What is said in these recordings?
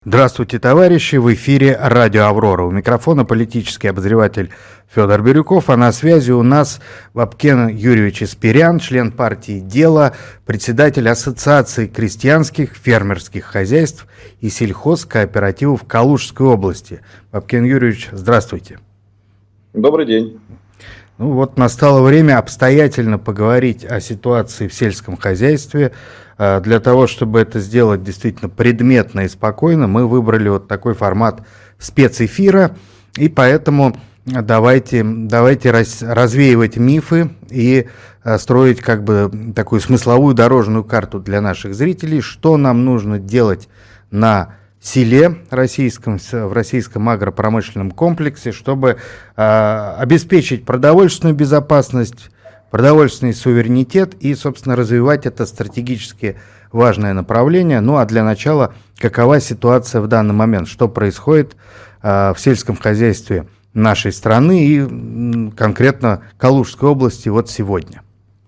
Здравствуйте, товарищи! В эфире радио «Аврора». У микрофона политический обозреватель Федор Бирюков, а на связи у нас Вапкен Юрьевич Аспирян, член партии «Дело», председатель Ассоциации крестьянских фермерских хозяйств и сельхозкооперативов Калужской области. Вапкен Юрьевич, здравствуйте. Добрый день. Ну вот настало время обстоятельно поговорить о ситуации в сельском хозяйстве. Для того, чтобы это сделать действительно предметно и спокойно, мы выбрали вот такой формат спецэфира, и поэтому давайте развеивать мифы и строить как бы такую смысловую дорожную карту для наших зрителей, что нам нужно делать на селе в российском агропромышленном комплексе, чтобы обеспечить продовольственную безопасность, продовольственный суверенитет и, собственно, развивать это стратегически важное направление. Ну а для начала, какова ситуация в данный момент, что происходит в сельском хозяйстве нашей страны и конкретно Калужской области вот сегодня?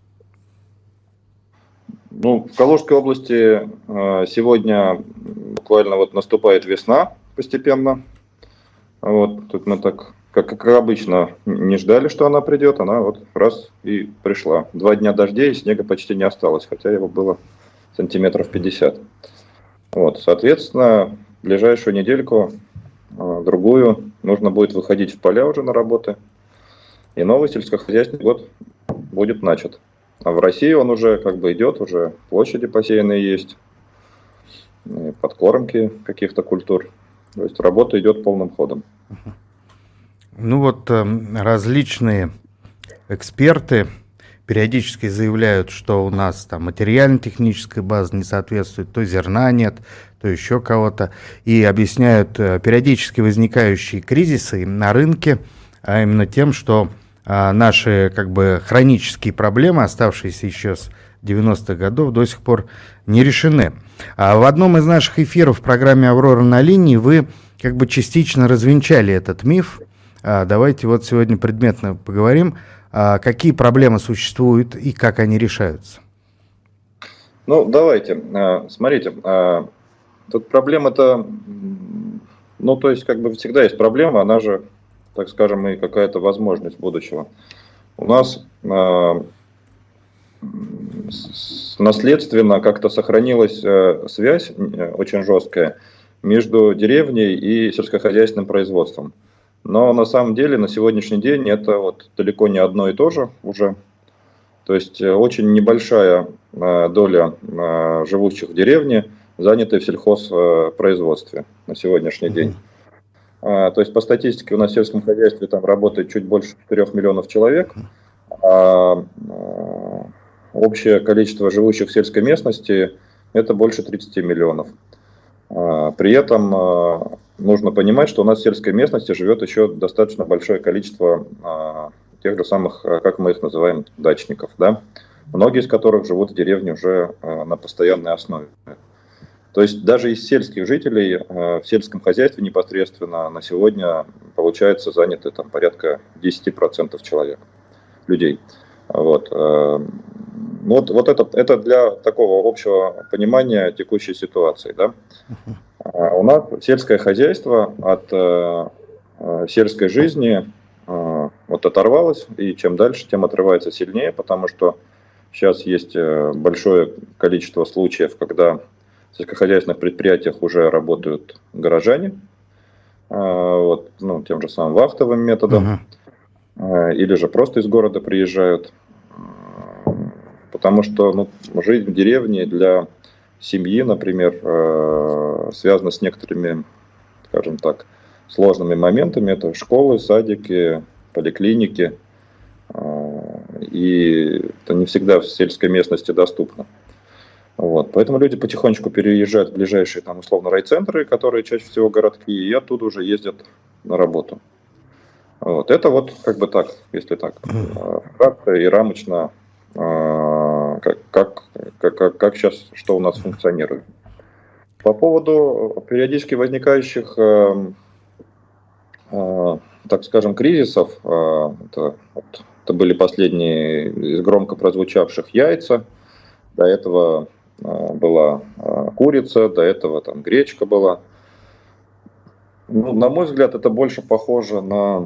Ну, в Калужской области сегодня буквально вот наступает весна постепенно. Вот тут мы так, как обычно, не ждали, что она придет. Она вот раз и пришла. 2 дня дождей, и снега почти не осталось, хотя его было сантиметров 50. Вот, соответственно, в ближайшую недельку, другую, нужно будет выходить в поля уже на работы. И новый сельскохозяйственный год будет начат. А в России он уже как бы идет, уже площади посеянные есть, подкормки каких-то культур. То есть работа идет полным ходом. Ну вот различные эксперты периодически заявляют, что у нас там материально-техническая база не соответствует, то зерна нет, то еще кого-то. И объясняют периодически возникающие кризисы на рынке, а именно тем, что наши как бы хронические проблемы, оставшиеся еще с 90-х годов, до сих пор не решены. А в одном из наших эфиров в программе «Аврора на линии» вы как бы частично развенчали этот миф. Давайте вот сегодня предметно поговорим, какие проблемы существуют и как они решаются. Ну, давайте. Смотрите, тут проблема-то, ну, то есть, как бы всегда есть проблема, она же, так скажем, и какая-то возможность будущего. У нас наследственно как-то сохранилась связь очень жесткая между деревней и сельскохозяйственным производством. Но на самом деле на сегодняшний день это вот далеко не одно и то же уже. То есть очень небольшая доля живущих в деревне заняты в сельхозпроизводстве на сегодняшний день. То есть по статистике у нас в сельском хозяйстве там работает чуть больше 4 миллионов человек, а общее количество живущих в сельской местности это больше 30 миллионов. При этом нужно понимать, что у нас в сельской местности живет еще достаточно большое количество тех же самых, как мы их называем, дачников, да? Многие из которых живут в деревне уже на постоянной основе. То есть даже из сельских жителей в сельском хозяйстве непосредственно на сегодня, получается, заняты там порядка 10% человек, людей. Вот это для такого общего понимания текущей ситуации. Да? У нас сельское хозяйство от сельской жизни вот оторвалось, и чем дальше, тем отрывается сильнее, потому что сейчас есть большое количество случаев, когда в сельскохозяйственных предприятиях уже работают горожане, вот, ну, тем же самым вахтовым методом, или же просто из города приезжают, потому что ну, жизнь в деревне для семьи, например, связана с некоторыми, скажем так, сложными моментами. Это школы, садики, поликлиники, и это не всегда в сельской местности доступно. Вот. Поэтому люди потихонечку переезжают в ближайшие там, условно, райцентры, которые чаще всего городки, и оттуда уже ездят на работу. Вот. Это вот как бы так, если так, кратко и рамочно, как сейчас, что у нас функционирует. По поводу периодически возникающих, так скажем, кризисов, это были последние из громко прозвучавших яйца, до этого была курица, до этого там гречка была. Ну, на мой взгляд, это больше похоже на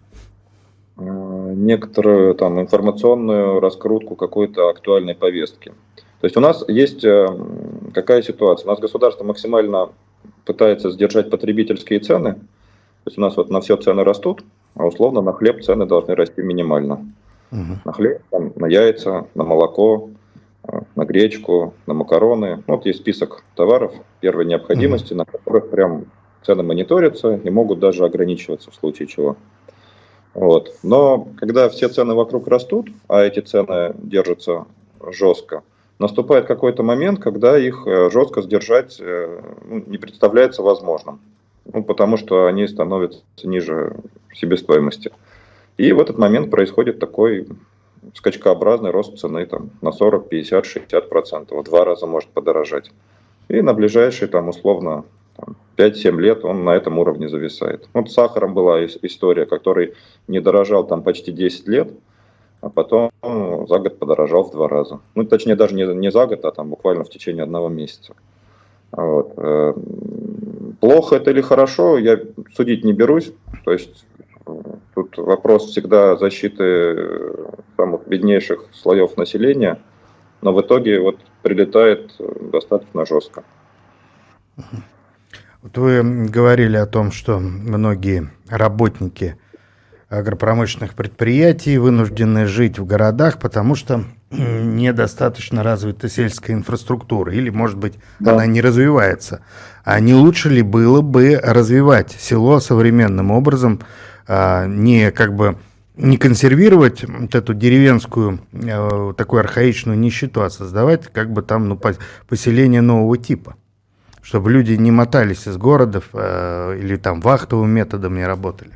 некоторую там информационную раскрутку какой-то актуальной повестки. То есть у нас есть какая ситуация? У нас государство максимально пытается сдержать потребительские цены. То есть у нас вот на все цены растут, а условно на хлеб цены должны расти минимально. На хлеб, там, на яйца, на молоко, на гречку, на макароны. Ну, вот есть список товаров первой необходимости, на которых прям цены мониторятся и могут даже ограничиваться в случае чего. Вот. Но когда все цены вокруг растут, а эти цены держатся жестко, наступает какой-то момент, когда их жестко сдержать не представляется возможным. Ну, потому что они становятся ниже себестоимости. И в этот момент происходит такой скачкообразный рост цены там, на 40, 50, 60%. В 2 раза может подорожать. И на ближайшие там, условно 5-7 лет он на этом уровне зависает. Вот с сахаром была история, который не дорожал там почти 10 лет, а потом за год подорожал в 2 раза. Ну, точнее, даже не за год, а там буквально в течение 1 месяца. Вот. Плохо это или хорошо, я судить не берусь. То есть тут вопрос всегда защиты самых беднейших слоев населения, но в итоге вот прилетает достаточно жестко. Вот вы говорили о том, что многие работники агропромышленных предприятий вынуждены жить в городах, потому что недостаточно развита сельская инфраструктура, или, может быть, она не развивается. А не лучше ли было бы развивать село современным образом, не консервировать вот эту деревенскую, такую архаичную нищету, а создавать там поселение нового типа, чтобы люди не мотались из городов или там вахтовым методом не работали?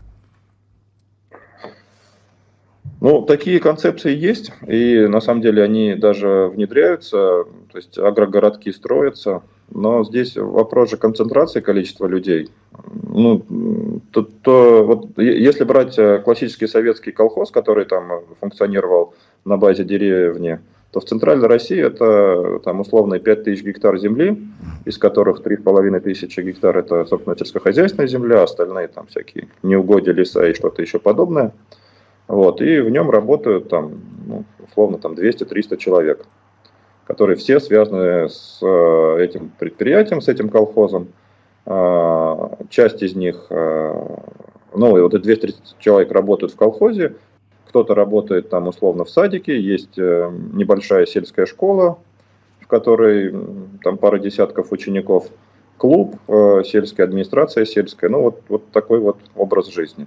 Ну, такие концепции есть, и на самом деле они даже внедряются, то есть агрогородки строятся, но здесь вопрос же концентрации количества людей. Ну, вот, если брать классический советский колхоз, который там функционировал на базе деревни, то в Центральной России это там условно 5000 гектар земли, из которых 3500 гектар это, собственно, сельскохозяйственная земля, остальные там всякие неугодья, леса и что-то еще подобное. Вот, и в нем работают там, условно, 200-300 человек, которые все связаны с этим предприятием, с этим колхозом. Часть из них, вот эти 230 человек работают в колхозе, кто-то работает там условно в садике, есть небольшая сельская школа, в которой там пара десятков учеников, клуб, сельская администрация сельская, вот такой вот образ жизни.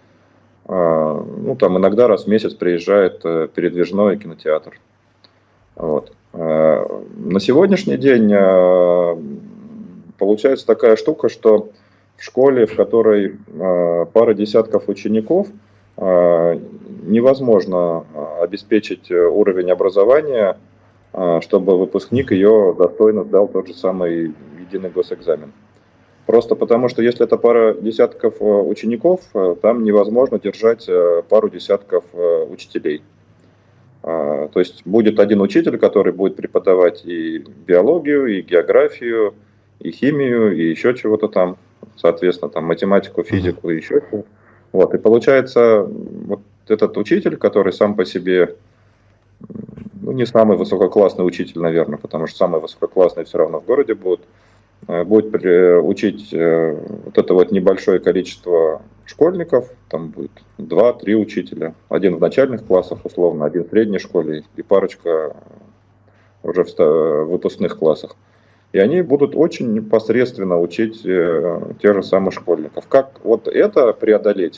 Там иногда раз в месяц приезжает передвижной кинотеатр. Вот. На сегодняшний день получается такая штука, что в школе, в которой пара десятков учеников, невозможно обеспечить уровень образования, чтобы выпускник ее достойно сдал тот же самый единый госэкзамен. Просто потому, что если это пара десятков учеников, там невозможно держать пару десятков учителей. То есть будет один учитель, который будет преподавать и биологию, и географию, и химию, и еще чего-то там, соответственно, там математику, физику и еще чего-то. Вот. И получается, вот этот учитель, который сам по себе, не самый высококлассный учитель, наверное, потому что самые высококлассные все равно в городе будет учить вот это вот небольшое количество школьников, там будет 2-3 учителя, один в начальных классах, условно, один в средней школе и парочка уже в выпускных классах. И они будут очень непосредственно учить тех же самых школьников. Как вот это преодолеть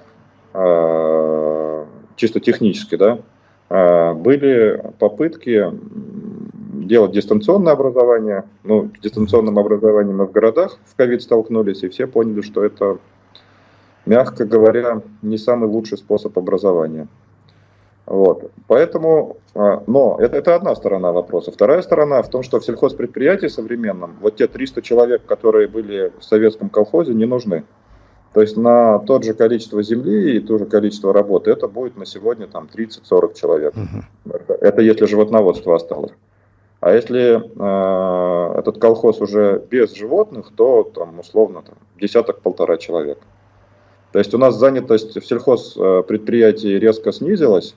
чисто технически, да? Были попытки делать дистанционное образование. С дистанционным образованием мы в городах в ковид столкнулись, и все поняли, что это, мягко говоря, не самый лучший способ образования. Вот. Поэтому, но это одна сторона вопроса. Вторая сторона в том, что в сельхозпредприятии современном вот те 300 человек, которые были в советском колхозе, не нужны. То есть на тот же количество земли и то же количество работы это будет на сегодня там 30-40 человек. Это если животноводство осталось. А если этот колхоз уже без животных, то там условно десяток-полтора человек. То есть у нас занятость в сельхозпредприятии резко снизилась,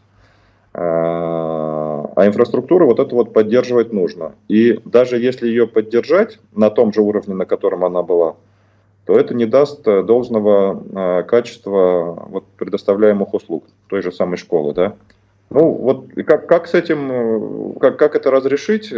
а инфраструктуру вот эту вот поддерживать нужно. И даже если ее поддержать на том же уровне, на котором она была, то это не даст должного качества вот предоставляемых услуг той же самой школы, да. Ну вот как с этим, как это разрешить?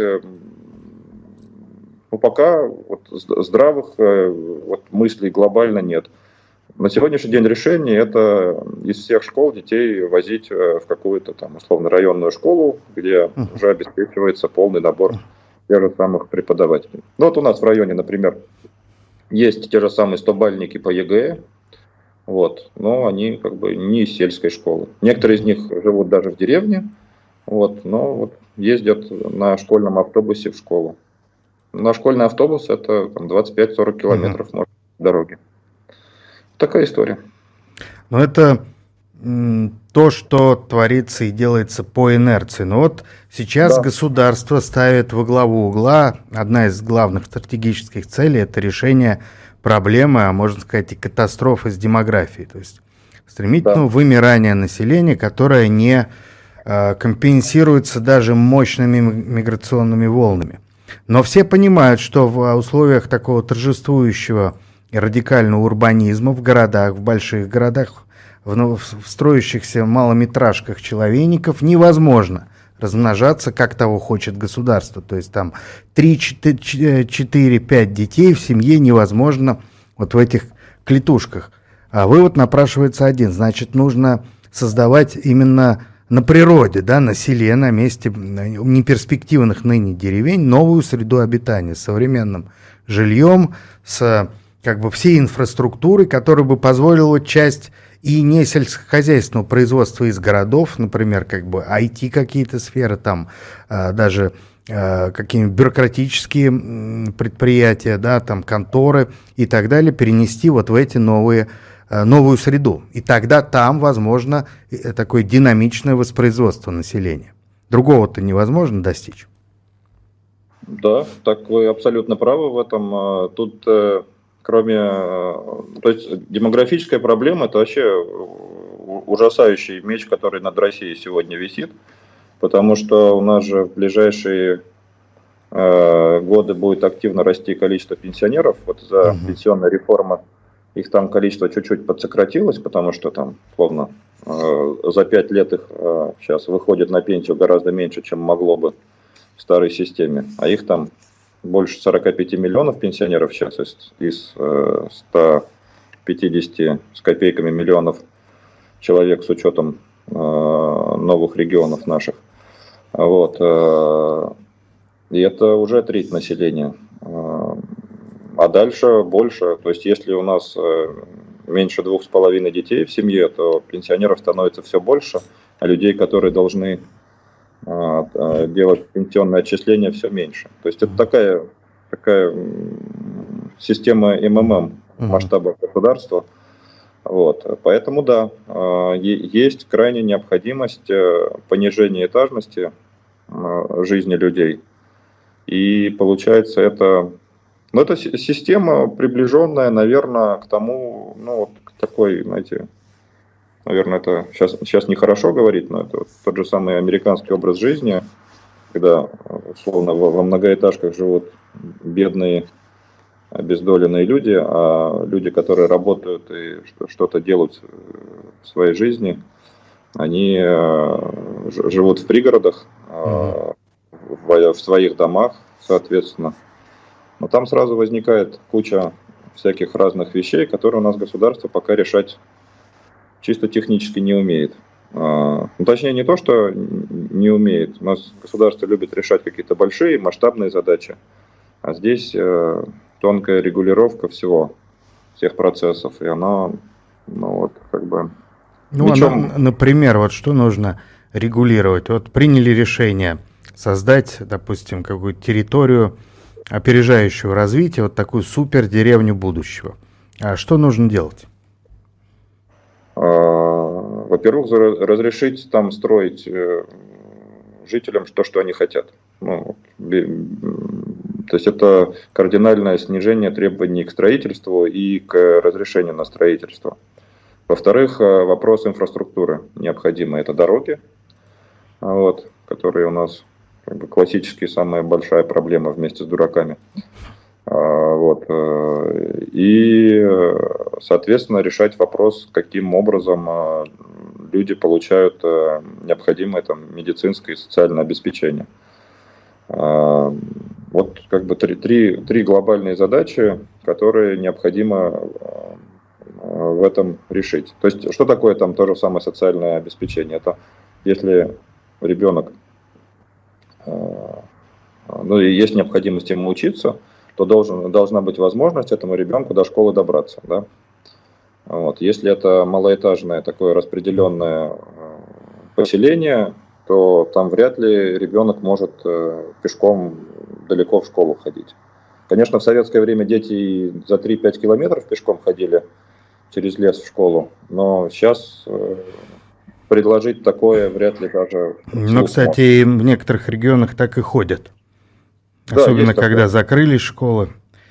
Ну, пока вот здравых вот мыслей глобально нет. На сегодняшний день решение это из всех школ детей возить в какую-то там условно районную школу, где уже обеспечивается полный набор тех же самых преподавателей. Ну вот у нас в районе, например, есть те же самые 100-бальники по ЕГЭ, вот, но они как бы не из сельской школы. Некоторые из них живут даже в деревне, вот, но вот ездят на школьном автобусе в школу. На школьный автобус это 25-40 километров может, дороги. Такая история. Но это то, что творится и делается по инерции. Но вот сейчас государство ставит во главу угла, одна из главных стратегических целей – это решение проблемы, а можно сказать и катастрофы с демографией. То есть стремительного вымирания населения, которое не компенсируется даже мощными миграционными волнами. Но все понимают, что в условиях такого торжествующего и радикального урбанизма в городах, в больших городах, в строящихся малометражках человейников невозможно размножаться, как того хочет государство. То есть там 3, 4, 5 детей в семье невозможно вот в этих клетушках. А вывод напрашивается один. Значит, нужно создавать именно на природе, да, на селе, на месте неперспективных ныне деревень новую среду обитания с современным жильем, с как бы всей инфраструктурой, которая бы позволила часть и не сельскохозяйственного производства из городов, например, как бы IT какие-то сферы, там даже какие-нибудь бюрократические предприятия, да, там конторы и так далее, перенести вот в эти новую среду. И тогда там возможно такое динамичное воспроизводство населения. Другого-то невозможно достичь. Да, так вы абсолютно правы в этом. Тут кроме, то есть демографическая проблема – это вообще ужасающий меч, который над Россией сегодня висит, потому что у нас же в ближайшие годы будет активно расти количество пенсионеров. Вот за пенсионная реформа их там количество чуть-чуть подсократилось, потому что там, словно, за 5 лет их сейчас выходит на пенсию гораздо меньше, чем могло бы в старой системе, а их там больше 45 миллионов пенсионеров сейчас из 150 с копейками миллионов человек с учетом новых регионов наших. Вот. И это уже треть населения. А дальше больше. То есть если у нас меньше 2,5 детей в семье, то пенсионеров становится все больше, а людей, которые должны делать пенсионные отчисления, все меньше. То есть это такая система МММ в масштабах государства. Вот. Поэтому да, есть крайняя необходимость понижения этажности жизни людей. И получается это система, приближенная, наверное, к тому, ну вот к такой, знаете, наверное, это сейчас нехорошо говорить, но это тот же самый американский образ жизни, когда, условно, во многоэтажках живут бедные, обездоленные люди, а люди, которые работают и что-то делают в своей жизни, они живут в пригородах, в своих домах, соответственно. Но там сразу возникает куча всяких разных вещей, которые у нас государство пока решать чисто технически не умеет. Ну, точнее, не то, что не умеет. У нас государство любит решать какие-то большие масштабные задачи, а здесь тонкая регулировка всех процессов, и она, ну вот, как бы... Например, вот что нужно регулировать? Вот приняли решение создать, допустим, какую-то территорию опережающего развития, вот такую супер деревню будущего. А что нужно делать? Во-первых, разрешить там строить жителям то, что они хотят. Ну, то есть это кардинальное снижение требований к строительству и к разрешению на строительство. Во-вторых, вопрос инфраструктуры необходимый. Это дороги, вот, которые у нас как бы классически самая большая проблема вместе с дураками. Вот. И, соответственно, решать вопрос, каким образом люди получают необходимое там, медицинское и социальное обеспечение. Вот как бы три глобальные задачи, которые необходимо в этом решить. То есть, что такое там то же самое социальное обеспечение? Это если ребенок, ну и есть необходимость ему учиться, то должна быть возможность этому ребенку до школы добраться. Да? Вот. Если это малоэтажное такое распределенное поселение, то там вряд ли ребенок может пешком далеко в школу ходить. Конечно, в советское время дети за 3-5 километров пешком ходили через лес в школу, но сейчас предложить такое вряд ли даже... Ну, кстати, и в некоторых регионах так и ходят. Особенно, когда закрылись школы.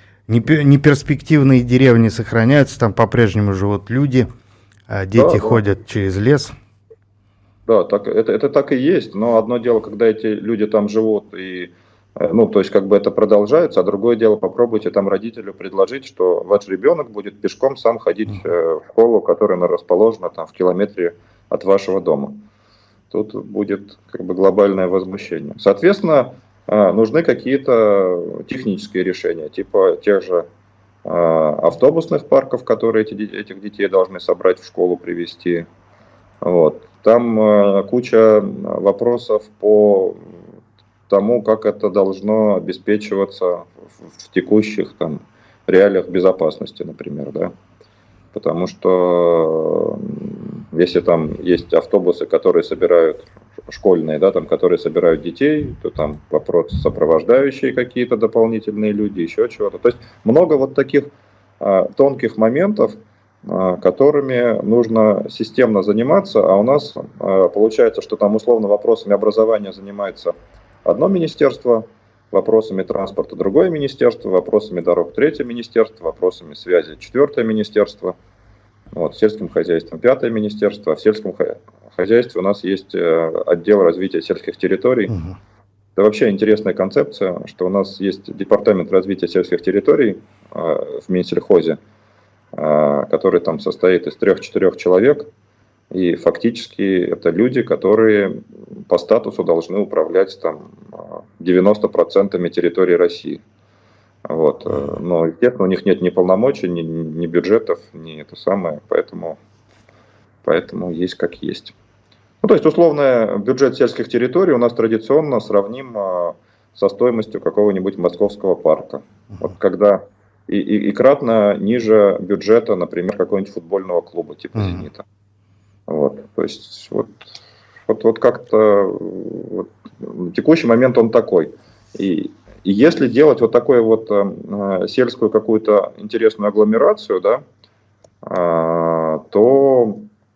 Неперспективные деревни сохраняются, там по-прежнему живут люди, а дети ходят через лес. Да, это так и есть, но одно дело, когда эти люди там живут, и, ну, то есть как бы это продолжается, а другое дело, попробуйте там родителю предложить, что ваш ребенок будет пешком сам ходить в школу, которая расположена там в километре от вашего дома. Тут будет как бы глобальное возмущение. Соответственно, нужны какие-то технические решения, типа тех же автобусных парков, которые этих детей должны собрать в школу, привезти. Вот. Там куча вопросов по тому, как это должно обеспечиваться в текущих там, реалиях безопасности, например. Да? Потому что если там есть автобусы, которые собирают школьные, да, там, которые собирают детей, то там вопрос сопровождающие какие-то дополнительные люди, еще чего-то. То есть много вот таких тонких моментов, которыми нужно системно заниматься, а у нас получается, что там условно вопросами образования занимается одно министерство, вопросами транспорта другое министерство, вопросами дорог третье министерство, вопросами связи четвертое министерство, вот, сельским хозяйством пятое министерство, а в сельском хозяйстве у нас есть отдел развития сельских территорий. Это вообще интересная концепция, что у нас есть департамент развития сельских территорий в Минсельхозе, который там состоит из 3-4 человек, и фактически это люди, которые по статусу должны управлять там 90% территории России. Вот. Но, естественно, у них нет ни полномочий, ни бюджетов, ни это самое, поэтому есть как есть. Ну, то есть, условно, бюджет сельских территорий у нас традиционно сравним со стоимостью какого-нибудь московского парка. Вот когда и кратно ниже бюджета, например, какого-нибудь футбольного клуба типа «Зенита». Вот, то есть вот как-то вот, на текущий момент он такой. И если делать вот такую вот сельскую какую-то интересную агломерацию, да, то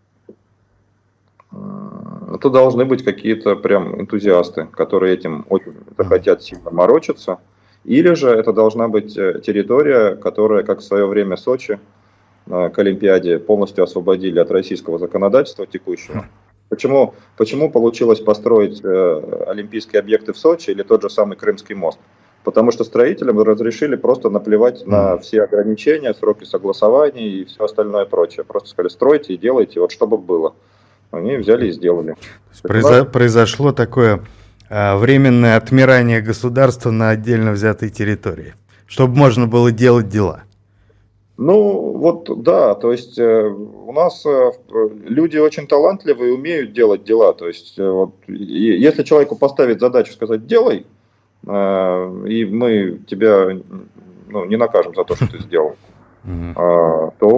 это должны быть какие-то прям энтузиасты, которые этим очень захотят сильно морочиться. Или же это должна быть территория, которая, как в свое время Сочи, к Олимпиаде полностью освободили от российского законодательства текущего. Почему получилось построить олимпийские объекты в Сочи или тот же самый Крымский мост? Потому что строителям разрешили просто наплевать на все ограничения, сроки согласования и все остальное прочее. Просто сказали, стройте и делайте, вот чтобы было. Они взяли и сделали. Произошло такое временное отмирание государства на отдельно взятой территории, чтобы можно было делать дела. Ну, вот да, то есть у нас люди очень талантливые, умеют делать дела. То есть вот, если человеку поставить задачу сказать «делай», и мы тебя не накажем за то, что ты сделал, то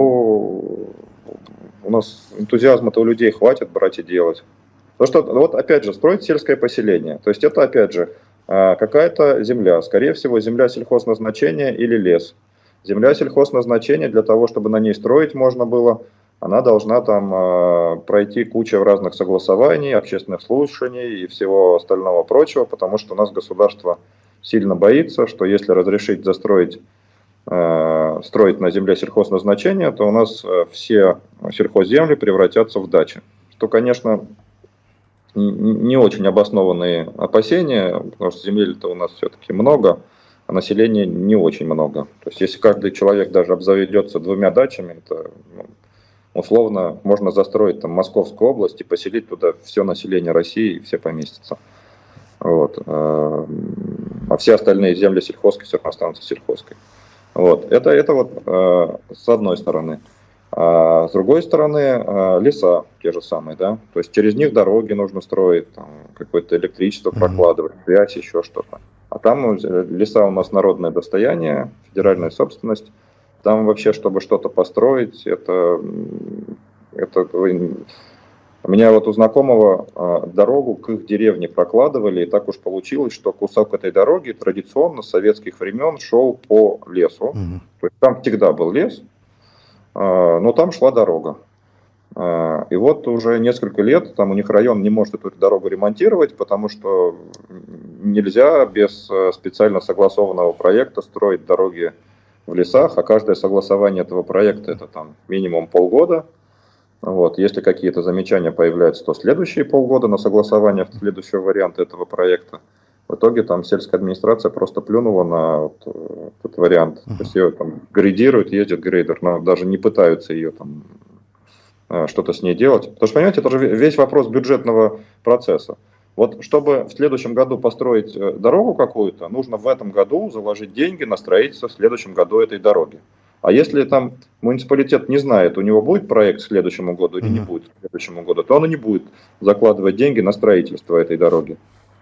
у нас энтузиазма-то у людей хватит брать и делать. Потому что, вот опять же, строить сельское поселение. То есть это, опять же, какая-то земля, скорее всего, земля сельхозназначения или лес. Земля сельхозназначения для того, чтобы на ней строить можно было, она должна там пройти кучу разных согласований, общественных слушаний и всего остального прочего, потому что у нас государство сильно боится, что если разрешить строить на земле сельхозназначения, то у нас все сельхозземли превратятся в дачи. Что, конечно, не очень обоснованные опасения, потому что земель-то у нас все-таки много, а населения не очень много. То есть если каждый человек даже обзаведется 2 дачами, то условно можно застроить там Московскую область и поселить туда все население России, и все поместятся. Вот. А все остальные земли сельхозки все равно останутся сельхозкой. Вот. Это вот с одной стороны. А с другой стороны, леса те же самые, да, то есть через них дороги нужно строить, там, какое-то электричество прокладывать, связь, еще что-то. А там леса у нас народное достояние, федеральная собственность. Там вообще, чтобы что-то построить, это у меня вот у знакомого дорогу к их деревне прокладывали, и так уж получилось, что кусок этой дороги традиционно с советских времен шел по лесу. То есть там всегда был лес, но там шла дорога. И вот уже несколько лет там у них район не может эту дорогу ремонтировать, потому что нельзя без специально согласованного проекта строить дороги в лесах, а каждое согласование этого проекта это там минимум полгода. Вот. Если какие-то замечания появляются, то следующие полгода на согласование следующего варианта этого проекта. В итоге там сельская администрация просто плюнула на вот этот вариант. То есть ее там грейдируют, ездит грейдер, но даже не пытаются ее там что-то с ней делать. Потому что, понимаете, это же весь вопрос бюджетного процесса. Вот чтобы в следующем году построить дорогу какую-то, нужно в этом году заложить деньги на строительство в следующем году этой дороги. А если там муниципалитет не знает, у него будет проект к следующему году или не будет к следующему году, то он и не будет закладывать деньги на строительство этой дороги.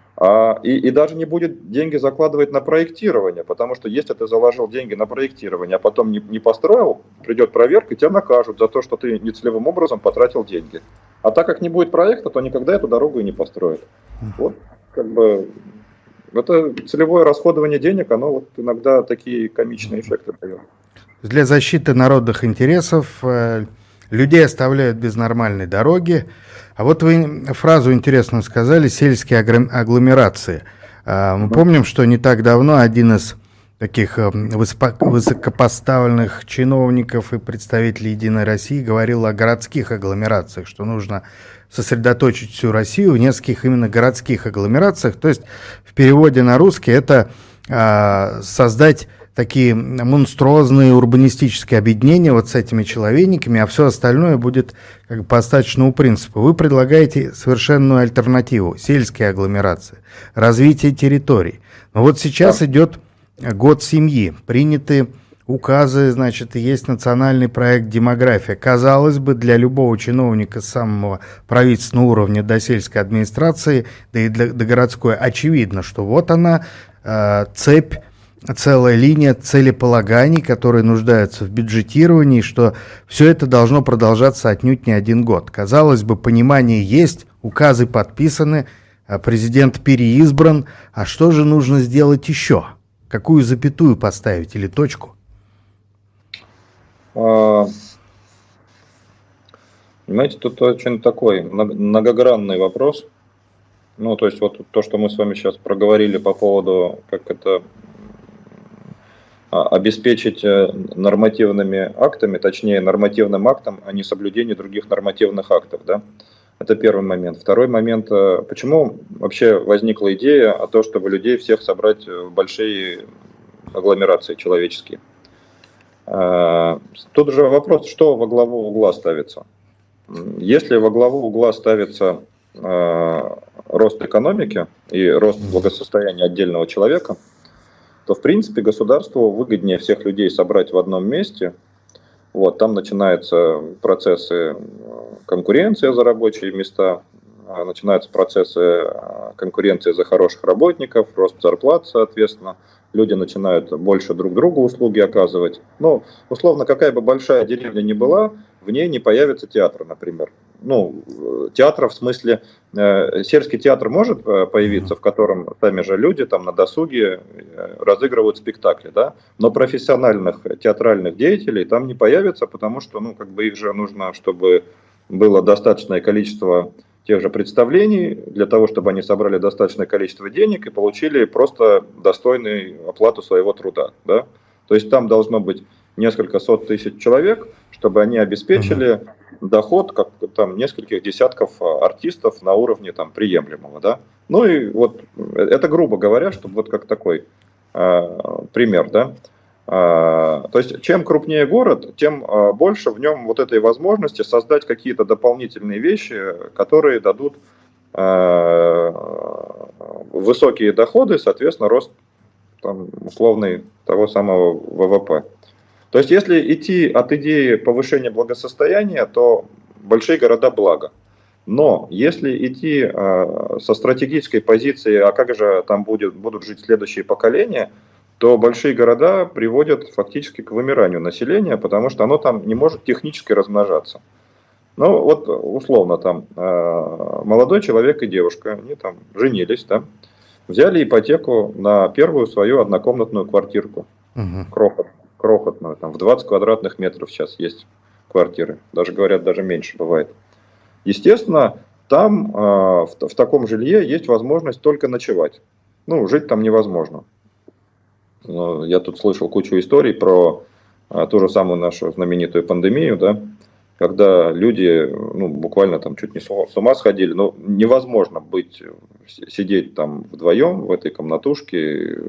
И даже не будет деньги закладывать на проектирование, потому что если ты заложил деньги на проектирование, а потом не построил, придет проверка, и тебя накажут за то, что ты нецелевым образом потратил деньги. А так как не будет проекта, то никогда эту дорогу и не построят. Вот, как бы, это целевое расходование денег, оно вот иногда такие комичные эффекты дает. Для защиты народных интересов людей оставляют без нормальной дороги. А вот вы фразу интересную сказали: сельские агломерации. Мы помним, что не так давно один из таких высокопоставленных чиновников и представителей «Единой России» говорил о городских агломерациях, что нужно сосредоточить всю Россию в нескольких именно городских агломерациях. То есть в переводе на русский это создать такие монструозные урбанистические объединения вот с этими человейниками, а все остальное будет как бы по остаточному принципу. Вы предлагаете совершенную альтернативу: сельские агломерации, развитие территорий. Но вот сейчас идет год семьи, приняты указы, значит, есть национальный проект «Демография». Казалось бы, для любого чиновника с самого правительственного уровня до сельской администрации, да и до городской, очевидно, что вот она, цепь, целая линия целеполаганий, которые нуждаются в бюджетировании, что все это должно продолжаться отнюдь не один год. Казалось бы, понимание есть, указы подписаны, президент переизбран, а что же нужно сделать еще? Какую запятую поставить или точку? Понимаете, тут очень такой многогранный вопрос. Ну, то есть вот то, что мы с вами сейчас проговорили по поводу, как это обеспечить нормативными актами, точнее нормативным актом, а не соблюдение других нормативных актов, да? Это первый момент. Второй момент, почему вообще возникла идея о том, чтобы людей всех собрать в большие агломерации человеческие? Тут же вопрос, что во главу угла ставится. Если во главу угла ставится рост экономики и рост благосостояния отдельного человека, то, в принципе, государству выгоднее всех людей собрать в одном месте. Вот, там начинаются процессы конкуренции за рабочие места, начинаются процессы конкуренции за хороших работников, рост зарплат, соответственно. Люди начинают больше друг другу услуги оказывать. Ну, условно, какая бы большая деревня ни была, в ней не появится театр, например. театра в смысле, сельский театр может появиться, в котором сами же люди там на досуге разыгрывают спектакли, да, но профессиональных театральных деятелей там не появится, потому что, их же нужно, чтобы было достаточное количество тех же представлений, для того, чтобы они собрали достаточное количество денег и получили просто достойную оплату своего труда, да. То есть там должно быть несколько сот тысяч человек, чтобы они обеспечили доход как там нескольких десятков артистов на уровне там приемлемого, да. И вот это грубо говоря, чтобы вот как такой пример, да. То есть чем крупнее город, тем больше в нем вот этой возможности создать какие-то дополнительные вещи, которые дадут высокие доходы, соответственно, рост там, условный того самого ВВП. То есть если идти от идеи повышения благосостояния, то большие города благо. Но если идти со стратегической позиции, а как же там будут жить следующие поколения, то большие города приводят фактически к вымиранию населения, потому что оно там не может технически размножаться. Вот условно там молодой человек и девушка, они там женились, да, взяли ипотеку на первую свою однокомнатную квартирку, крохотную, там в 20 квадратных метров сейчас есть квартиры, даже говорят, даже меньше бывает. Естественно, там в таком жилье есть возможность только ночевать, жить там невозможно. Я тут слышал кучу историй про ту же самую нашу знаменитую пандемию, да, когда люди буквально там чуть не с ума сходили, невозможно сидеть там вдвоем в этой комнатушке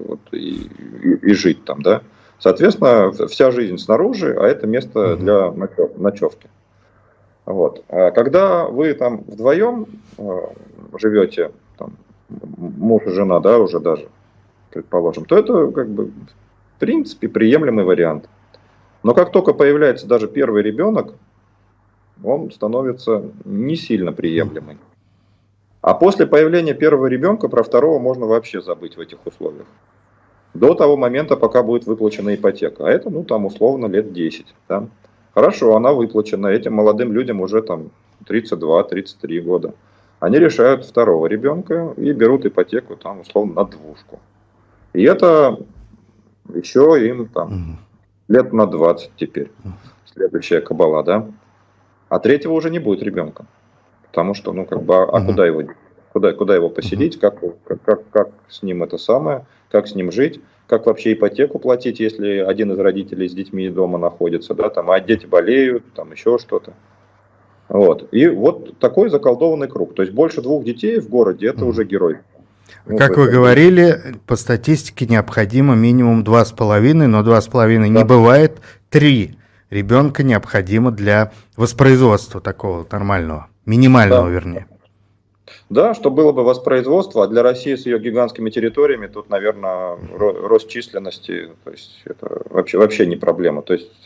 и жить там, да. Соответственно, вся жизнь снаружи, а это место для ночевки. Вот. А когда вы там вдвоем живете, там, муж и жена, да, уже даже, предположим, то это в принципе приемлемый вариант. Но как только появляется даже первый ребенок, он становится не сильно приемлемый. А после появления первого ребенка про второго можно вообще забыть в этих условиях. До того момента, пока будет выплачена ипотека. А это, там условно лет 10. Да? Хорошо, она выплачена. Этим молодым людям уже там 32-33 года. Они решают второго ребенка и берут ипотеку там условно на двушку. И это еще им там лет на 20 теперь. Следующая кабала, да. А третьего уже не будет ребенка. Потому что, куда его деть? Куда его поселить, как с ним это самое, как с ним жить, как вообще ипотеку платить, если один из родителей с детьми дома находится, да, там, а дети болеют, там еще что-то. Вот. И вот такой заколдованный круг. То есть больше 2 детей в городе это уже герой. Как вы говорили, по статистике необходимо минимум 2,5, но 2,5 не бывает, 3 ребенка необходимо для воспроизводства такого нормального, минимального, вернее. Да, что было бы воспроизводство, а для России с ее гигантскими территориями тут, наверное, рост численности, то есть это вообще не проблема. То есть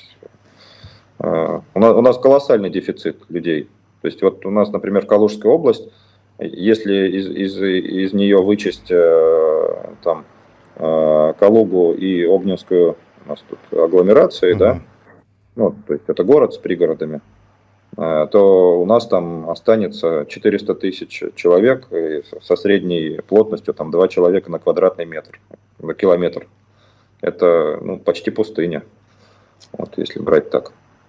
у нас колоссальный дефицит людей. То есть вот у нас, например, Калужская область, если из нее вычесть там Калугу и Обнинскую, у нас тут агломерации, да, то есть это город с пригородами, то у нас там останется 400 тысяч человек со средней плотностью там 2 человека на квадратный метр, на километр. Это почти пустыня, если брать так.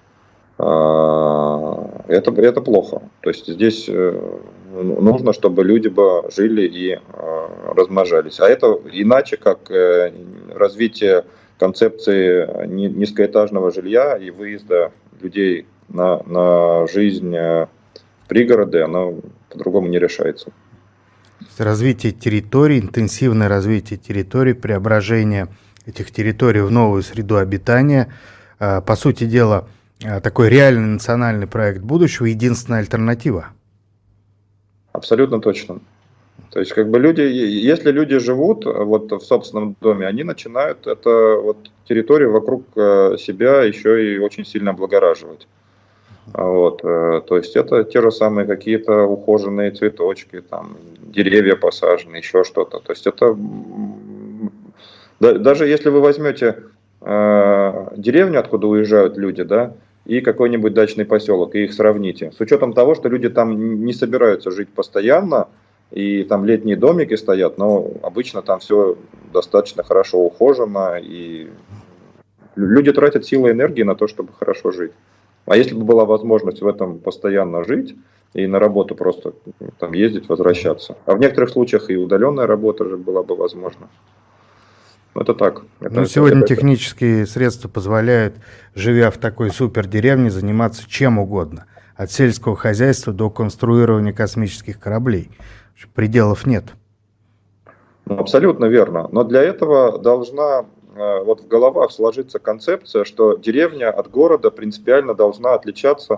Это плохо. То есть здесь нужно, чтобы люди жили и размножались. А это иначе, как развитие концепции низкоэтажного жилья и выезда людей на жизнь в пригороды, оно по-другому не решается. Развитие территорий, интенсивное развитие территорий, преображение этих территорий в новую среду обитания, по сути дела, такой реальный национальный проект будущего, единственная альтернатива. Абсолютно точно. То есть, если люди живут в собственном доме, они начинают территорию вокруг себя еще и очень сильно облагораживать. То есть это те же самые какие-то ухоженные цветочки, там, деревья посажены, еще что-то. То есть это даже если вы возьмете деревню, откуда уезжают люди, да, и какой-нибудь дачный поселок, и их сравните. С учетом того, что люди там не собираются жить постоянно, и там летние домики стоят, но обычно там все достаточно хорошо ухожено, и люди тратят силы и энергии на то, чтобы хорошо жить. А если бы была возможность в этом постоянно жить, и на работу просто там ездить, возвращаться. А в некоторых случаях и удаленная работа же была бы возможна. Это так. Сегодня технические средства позволяют, живя в такой супердеревне, заниматься чем угодно. От сельского хозяйства до конструирования космических кораблей. Пределов нет. Абсолютно верно. Но для этого должна вот в головах сложиться концепция, что деревня от города принципиально должна отличаться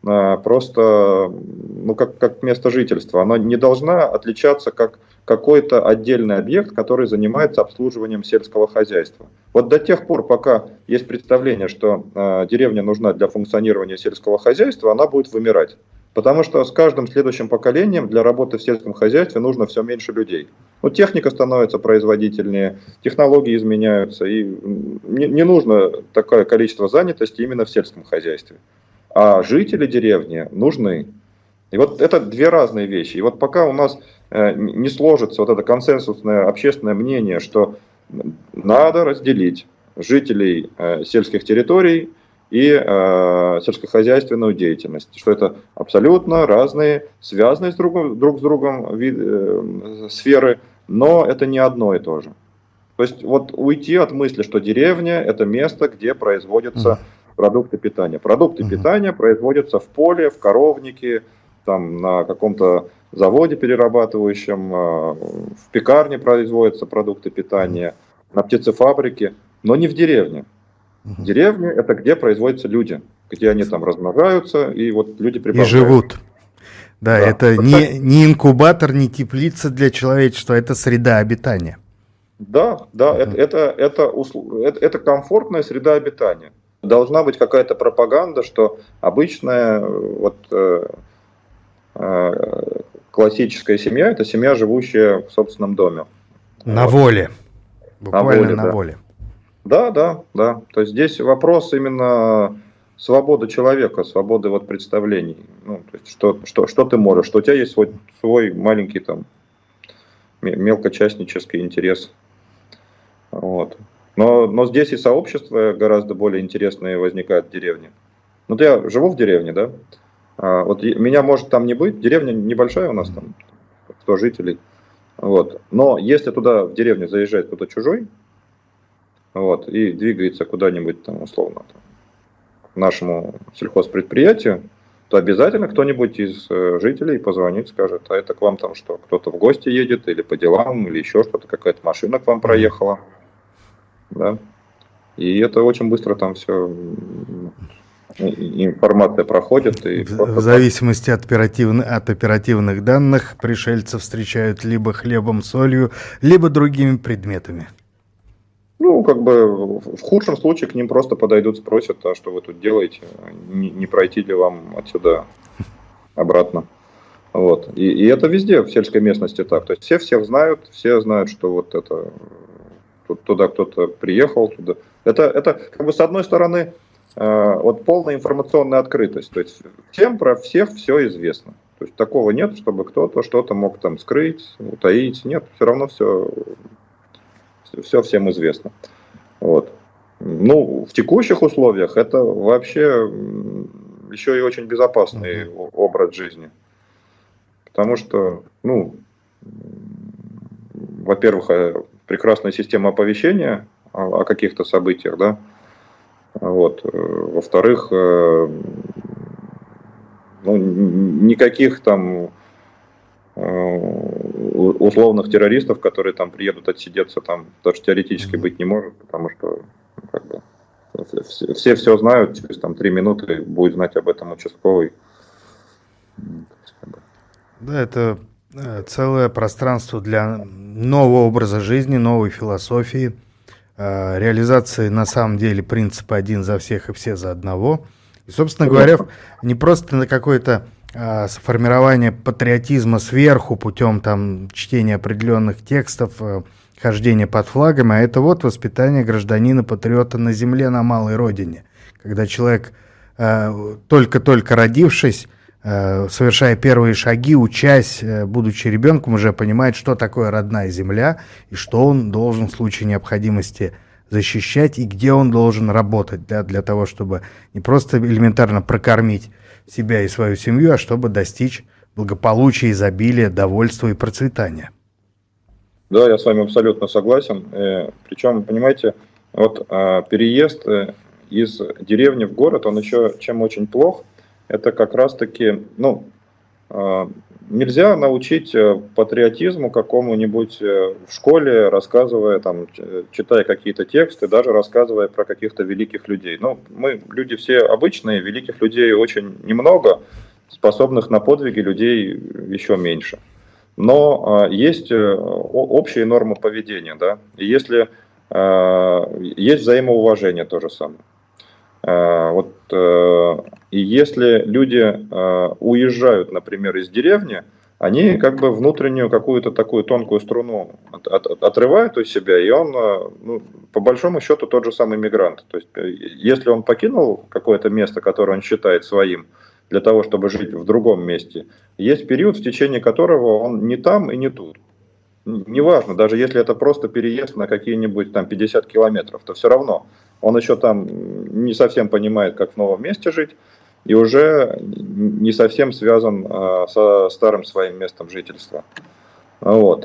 просто как место жительства. Она не должна отличаться как какой-то отдельный объект, который занимается обслуживанием сельского хозяйства. Вот до тех пор, пока есть представление, что деревня нужна для функционирования сельского хозяйства, она будет вымирать. Потому что с каждым следующим поколением для работы в сельском хозяйстве нужно все меньше людей. Техника становится производительнее, технологии изменяются, и не нужно такое количество занятости именно в сельском хозяйстве. А жители деревни нужны. И вот это две разные вещи. И вот пока у нас не сложится вот это консенсусное общественное мнение, что надо разделить жителей сельских территорий и сельскохозяйственную деятельность, что это абсолютно разные, связанные друг с другом сферы, но это не одно и то же. То есть вот уйти от мысли, что деревня – это место, где производятся продукты питания. Продукты питания производятся в поле, в коровнике, там, на каком-то заводе перерабатывающем, в пекарне производятся продукты питания, на птицефабрике, но не в деревне. Деревня – это где производятся люди, где они там размножаются, и вот люди прибавляют. И живут. Да, это не инкубатор, не теплица для человечества, это среда обитания. Да, это комфортная среда обитания. Должна быть какая-то пропаганда, что обычная классическая семья – это семья, живущая в собственном доме. На воле. Буквально на воле. Да. То есть здесь вопрос именно свободы человека, свободы представлений. То есть что ты можешь, что у тебя есть свой маленький там мелкочастнический интерес. Вот. Но здесь и сообщество гораздо более интересное возникает в деревне. Я живу в деревне, да? Меня может там не быть, деревня небольшая у нас там, 100 жителей. Но если туда в деревню заезжает кто-то чужой, и двигается куда-нибудь там условно к нашему сельхозпредприятию, то обязательно кто-нибудь из жителей позвонит, скажет, а это к вам там что, кто-то в гости едет или по делам, или еще что-то, какая-то машина к вам проехала. Да? И это очень быстро там все, информация проходит. И в зависимости от оперативных данных пришельцев встречают либо хлебом, солью, либо другими предметами. В худшем случае к ним просто подойдут, спросят, а что вы тут делаете, не пройти ли вам отсюда обратно. И это везде, в сельской местности так. То есть все знают, что это туда кто-то приехал. Туда. Это с одной стороны, полная информационная открытость. То есть всем про всех все известно. То есть такого нет, чтобы кто-то что-то мог там скрыть, утаить. Нет, все равно все всем известно. В текущих условиях это вообще еще и очень безопасный образ жизни. Потому что, во-первых, прекрасная система оповещения о каких-то событиях, да. Во-вторых, никаких там условных террористов, которые там приедут отсидеться, там даже теоретически быть не может, потому что все знают, через 3 минуты будет знать об этом участковый. Да, это целое пространство для нового образа жизни, новой философии, реализации на самом деле принципа «один за всех и все за одного». И, собственно говоря, не просто на какое-то формирование патриотизма сверху путем там чтения определенных текстов, хождения под флагами, а это воспитание гражданина-патриота на земле, на малой родине. Когда человек только-только родившись, совершая первые шаги, учась, будучи ребенком, уже понимает, что такое родная земля и что он должен в случае необходимости защищать и где он должен работать, да, для того, чтобы не просто элементарно прокормить себя и свою семью, а чтобы достичь благополучия, изобилия, довольства и процветания. Да, я с вами абсолютно согласен. Причем, понимаете, вот переезд из деревни в город, он еще чем очень плох, это как раз-таки, нельзя научить патриотизму какому-нибудь в школе, рассказывая, там, читая какие-то тексты, даже рассказывая про каких-то великих людей. Мы люди все обычные, великих людей очень немного, способных на подвиги людей еще меньше. Но есть общие нормы поведения, да, и если есть взаимоуважение, то же самое. И если люди уезжают, например, из деревни, они как бы внутреннюю какую-то такую тонкую струну отрывают у себя, и он, по большому счету, тот же самый мигрант. То есть, если он покинул какое-то место, которое он считает своим, для того, чтобы жить в другом месте, есть период, в течение которого он не там и не тут. Неважно, даже если это просто переезд на какие-нибудь там 50 километров, то все равно он еще там не совсем понимает, как в новом месте жить, и уже не совсем связан со старым своим местом жительства. Вот.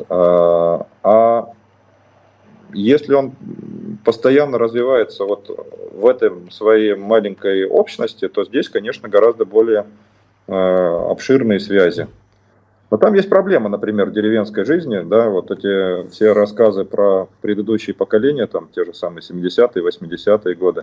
А если он постоянно развивается вот в этой своей маленькой общности, то здесь, конечно, гораздо более обширные связи. Но там есть проблема, например, деревенской жизни, да, вот эти все рассказы про предыдущие поколения, там те же самые 70-е, 80-е годы,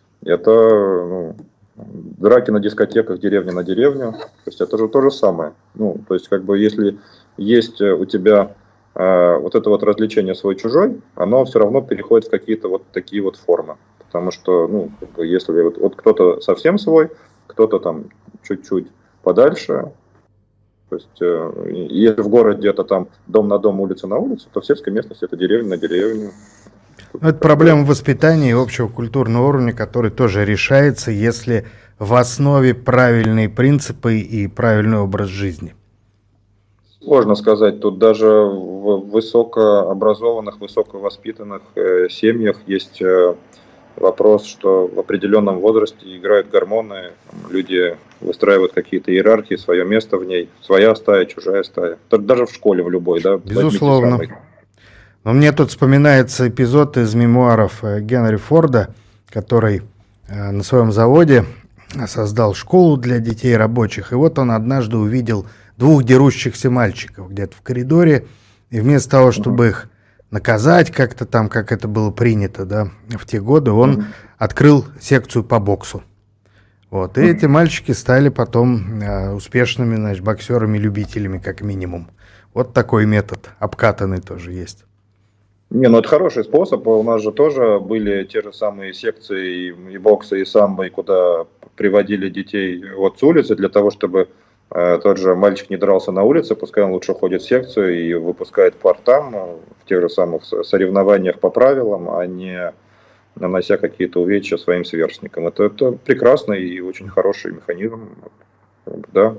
это драки на дискотеках деревня на деревню, то есть это же то же самое. То есть как бы если есть у тебя вот это вот развлечение свой-чужой, оно все равно переходит в какие-то вот такие вот формы. Потому что, если вот кто-то совсем свой, кто-то там чуть-чуть подальше. То есть, если в городе где-то там дом на дом, улица на улицу, то в сельской местности это деревня на деревню. Это проблема воспитания и общего культурного уровня, который тоже решается, если в основе правильные принципы и правильный образ жизни. Сложно сказать, тут даже в высокообразованных, высоковоспитанных семьях есть вопрос, что в определенном возрасте играют гормоны, люди выстраивают какие-то иерархии, свое место в ней, своя стая, чужая стая. Даже в школе в любой, да? Безусловно. Но мне тут вспоминается эпизод из мемуаров Генри Форда, который на своем заводе создал школу для детей рабочих. И вот он однажды увидел двух дерущихся мальчиков где-то в коридоре, и вместо того, чтобы их наказать как-то там, как это было принято, да, в те годы, он открыл секцию по боксу. Вот. И эти мальчики стали потом успешными, значит, боксерами-любителями, как минимум. Вот такой метод, обкатанный тоже есть. Это хороший способ. У нас же тоже были те же самые секции и бокса, и самбо, куда приводили детей вот с улицы для того, чтобы тот же мальчик не дрался на улице, пускай он лучше ходит в секцию и выпускает пар там, в тех же самых соревнованиях по правилам, а не нанося какие-то увечья своим сверстникам. Это прекрасный и очень хороший механизм. Да,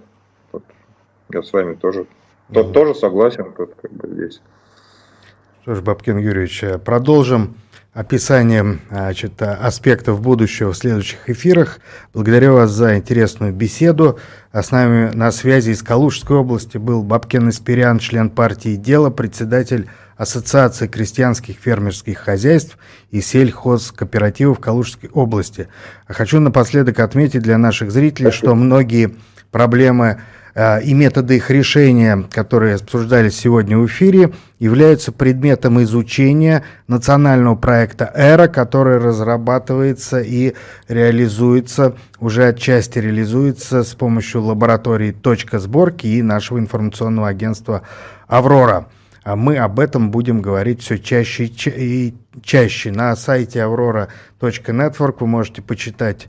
я с вами тоже согласен здесь. Что ж, Бабкин Юрьевич, продолжим описание, аспектов будущего в следующих эфирах. Благодарю вас за интересную беседу. С нами на связи из Калужской области был Бабкин Испирян, член партии «Дело», председатель Ассоциации крестьянских фермерских хозяйств и сельхозкооперативов Калужской области. Хочу напоследок отметить для наших зрителей, что многие проблемы и методы их решения, которые обсуждались сегодня в эфире, являются предметом изучения национального проекта «Эра», который разрабатывается и реализуется, уже отчасти реализуется с помощью лаборатории «Точка сборки» и нашего информационного агентства «Аврора». Мы об этом будем говорить все чаще и чаще. На сайте aurora.network вы можете почитать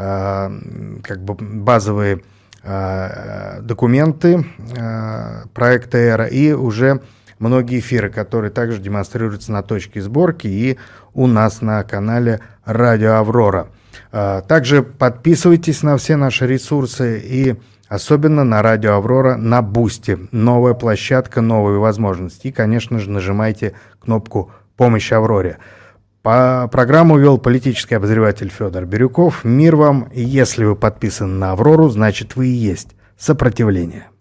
базовые документы проекта «Эра» и уже многие эфиры, которые также демонстрируются на точке сборки и у нас на канале «Радио Аврора». Также подписывайтесь на все наши ресурсы и особенно на радио «Аврора» на Бусти. Новая площадка, новые возможности. И, конечно же, нажимайте кнопку «Помощь Авроре». По программу вел политический обозреватель Федор Бирюков. Мир вам. Если вы подписаны на «Аврору», значит, вы и есть сопротивление.